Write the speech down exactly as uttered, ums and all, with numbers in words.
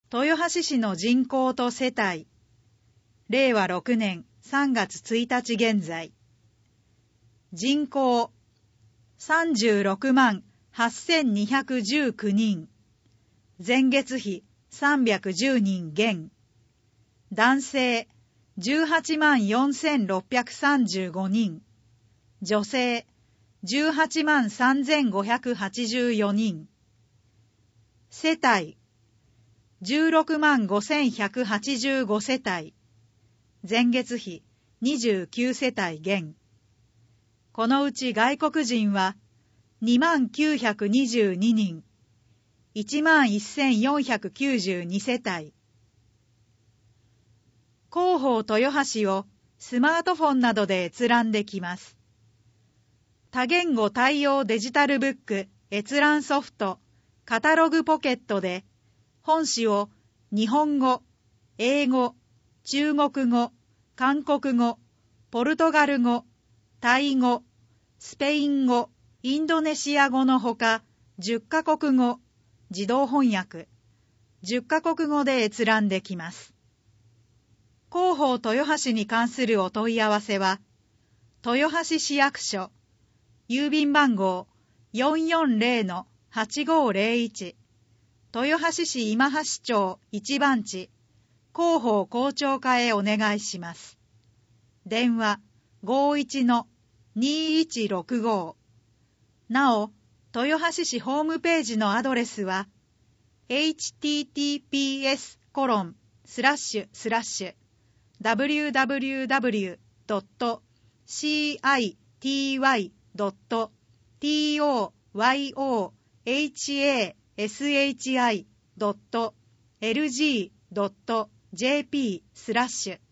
豊橋市の人口と世帯、れいわろくねんさんがつついたち現在。人口さんじゅうろくまんはっせんにひゃくじゅうきゅうにん。前月比さんびゃくじゅうにん減。男性じゅうはちまんよんせんろっぴゃくさんじゅうごにん。女性じゅうはちまんさんぜんごひゃくはちじゅうよにん。世帯じゅうろくまんごせんひゃくはちじゅうご世帯。前月比にじゅうきゅう世帯減。このうち外国人はにまんきゅうひゃくにじゅうににん、いちまんせんよんひゃくきゅうじゅうに世帯。広報豊橋をスマートフォンなどで閲覧できます。多言語対応デジタルブック閲覧ソフトカタログポケットで本誌を日本語、英語、中国語、韓国語、ポルトガル語、タイ語、スペイン語、インドネシア語のほかじゅっカ国語、自動翻訳、じゅっカ国語で閲覧できます。広報豊橋に関するお問い合わせは、豊橋市役所、郵便番号 よんよんぜろのはちごぜろいち、豊橋市今橋町いちばんち、広報広聴課へお願いします。電話 ごいちのにいちろくご。なお、豊橋市ホームページのアドレスは エイチティーティーピーエスコロンスラッシュスラッシュダブリューダブリューダブリュードットシーアイティーワイドットトヨハシドットエルジードットジェーピースラッシュ